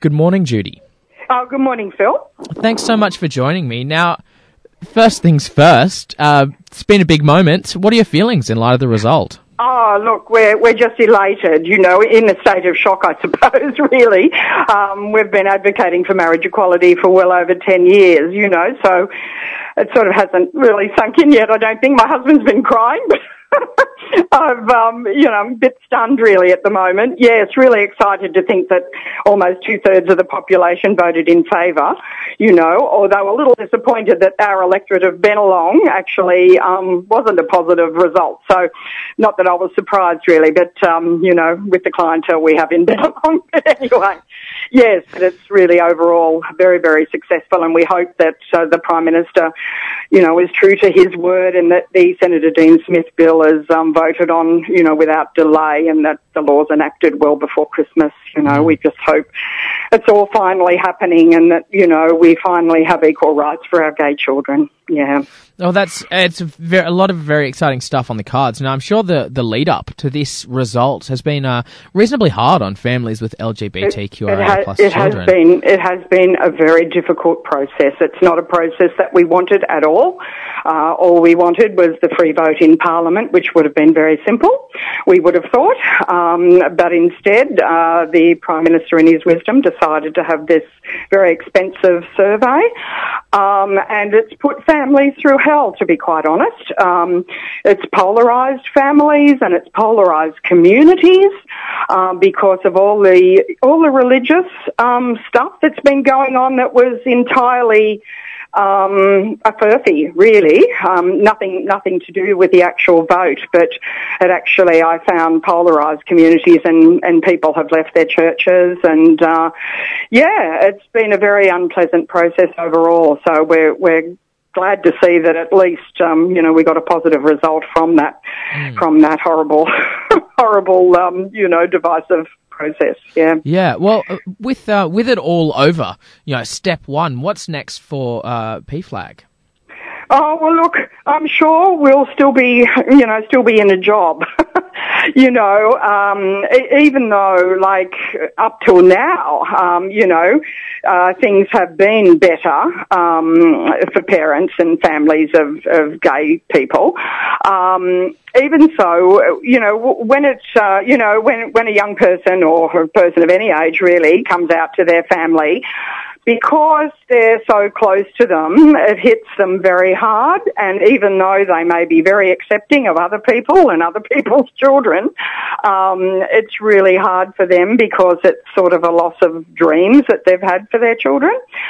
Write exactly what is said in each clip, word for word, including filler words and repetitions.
Good morning, Judy. Oh, good morning, Phil. Thanks so much for joining me. Now, first things first, uh, it's been a big moment. What are your feelings in light of the result? Oh, look, we're we're just elated, you know, in a state of shock, I suppose, really. Um, we've been advocating for marriage equality for well over ten years, you know, so it sort of hasn't really sunk in yet, I don't think. My husband's been crying, but I've, um, you know, I'm a bit stunned really at the moment. Yeah, it's really excited to think that almost two-thirds of the population voted in favour, you know, although a little disappointed that our electorate of Bennelong actually um, wasn't a positive result. So not that I was surprised really, but, um, you know, with the clientele we have in Bennelong. But anyway, yes, it's really overall very, very successful, and we hope that uh, the Prime Minister, you know, is true to his word and that the Senator Dean Smith bill is um, voted on, you know, without delay, and that the law's enacted well before Christmas. You know, we just hope it's all finally happening and that, you know, we finally have equal rights for our gay children. Yeah. Oh, that's it's a, very, a lot of very exciting stuff on the cards. Now, I'm sure the, the lead up to this result has been uh, reasonably hard on families with L G B T Q I A plus it children. Has been, it has been a very difficult process. It's not a process that we wanted at all. Uh, all we wanted was the free vote in Parliament, which would have been very simple, we would have thought. Um, but instead, uh, the Prime Minister, in his wisdom, decided to have this very expensive survey. Um, and it's put families through hell, to be quite honest. Um, it's polarised families and it's polarised communities um, because of all the all the religious um, stuff that's been going on that was entirely um, a furphy, really. Um, nothing nothing to do with the actual vote, but it actually, I found, polarised communities, and, and people have left their churches, and uh, yeah, it's been a very unpleasant process overall. So we're we're glad to see that at least, um, you know, we got a positive result from that, mm. from that horrible, horrible, um, you know, divisive process. Yeah. Yeah. Well, with uh, with it all over, you know, step one. What's next for uh, P FLAG? Oh, well, look, I'm sure we'll still be, you know, still be in a job. You know, um, even though, like, up till now, um, you know, uh, things have been better um, for parents and families of, of gay people. Um, even so, you know, when it's, uh, you know, when when a young person or a person of any age really comes out to their family, because they're so close to them, it hits them very hard, and even though they may be very accepting of other people and other people's children, um, it's really hard for them because it's sort of a loss of dreams that they've had for their children.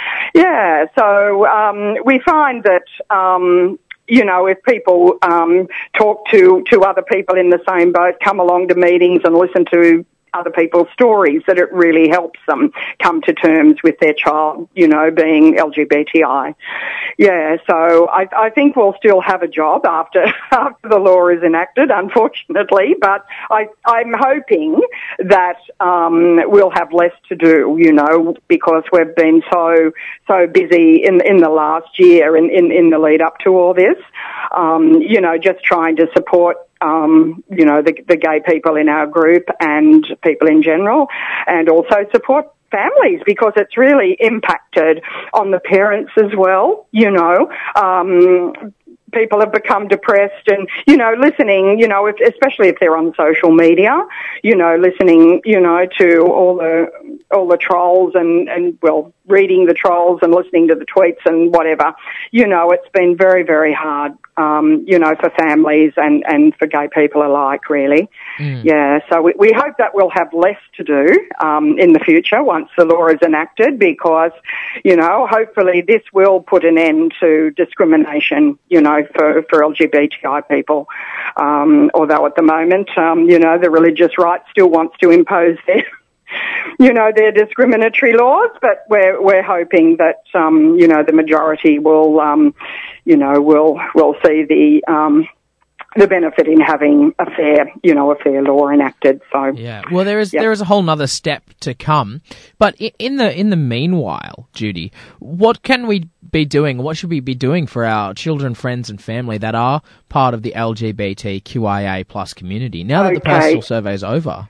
Yeah, so um, we find that um, you know, if people um, talk to, to other people in the same boat, come along to meetings and listen to other people's stories, that it really helps them come to terms with their child, you know, being L G B T I. Yeah, so I, I think we'll still have a job after after the law is enacted, unfortunately, but I, I'm hoping that um, we'll have less to do, you know, because we've been so so busy in in the last year in, in, in the lead up to all this, um, you know, just trying to support Um, you know, the, the gay people in our group and people in general, and also support families because it's really impacted on the parents as well, you know. Um, people have become depressed and, you know, listening, you know, if, especially if they're on social media, you know, listening, you know, to all the, all the trolls and, and, well, reading the trolls and listening to the tweets and whatever, you know, it's been very, very hard, um, you know, for families and, and for gay people alike, really. Mm. Yeah, so we, we hope that we'll have less to do um, in the future once the law is enacted because, you know, hopefully this will put an end to discrimination, you know, for, for L G B T I people. Um, although at the moment, um, you know, the religious right still wants to impose their you know, their discriminatory laws, but we're we're hoping that um, you know, the majority will um, you know, will will see the um, the benefit in having a fair, you know, a fair law enacted. So yeah, well, there is yeah. there is a whole nother step to come, but in the in the meanwhile, Judy, what can we be doing? What should we be doing for our children, friends, and family that are part of the L G B T Q I A plus community now that okay. the postal survey is over?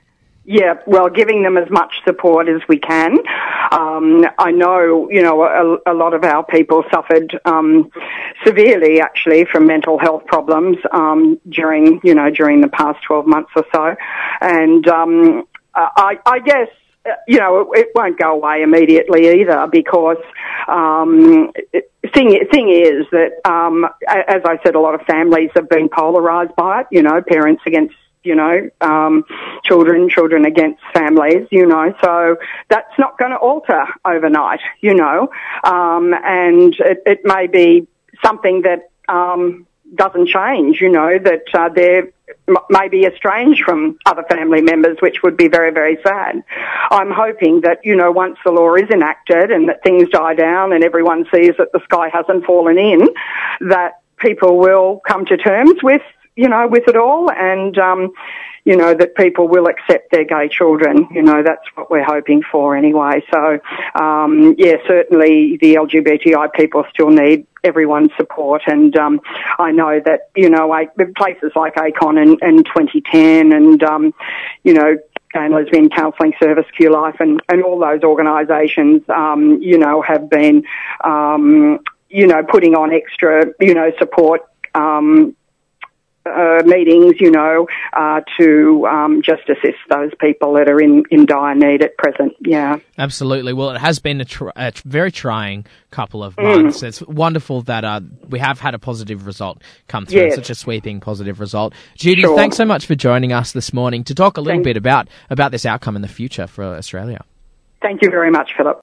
Yeah, well, giving them as much support as we can. Um, I know, you know, a, a lot of our people suffered um, severely, actually, from mental health problems um, during, you know, during the past twelve months or so. And um, I, I guess, you know, it, it won't go away immediately either, because um, it, thing thing is that, um, as I said, a lot of families have been polarised by it. You know, parents against, you know, um, children, children against families, you know, so that's not going to alter overnight, you know, um, and it, it may be something that um, doesn't change, you know, that uh, they're m- maybe estranged from other family members, which would be very, very sad. I'm hoping that, you know, once the law is enacted and that things die down and everyone sees that the sky hasn't fallen in, that people will come to terms with, you know, with it all, and, um, you know, that people will accept their gay children. You know, that's what we're hoping for anyway. So, um, yeah, certainly the L G B T I people still need everyone's support, and um, I know that, you know, I, places like ACON and, and twenty ten and, um, you know, Gay and Lesbian Counselling Service, Q Life, and, and all those organisations, um, you know, have been, um, you know, putting on extra, you know, support, um, Uh, meetings, you know, uh, to um, just assist those people that are in, in dire need at present. Yeah, absolutely. Well, it has been a, tr- a very trying couple of months. Mm. It's wonderful that uh, we have had a positive result come through, yes. Such a sweeping positive result. Judy, sure. Thanks so much for joining us this morning to talk a little Thank- bit about about this outcome in the future for Australia. Thank you very much, Philip.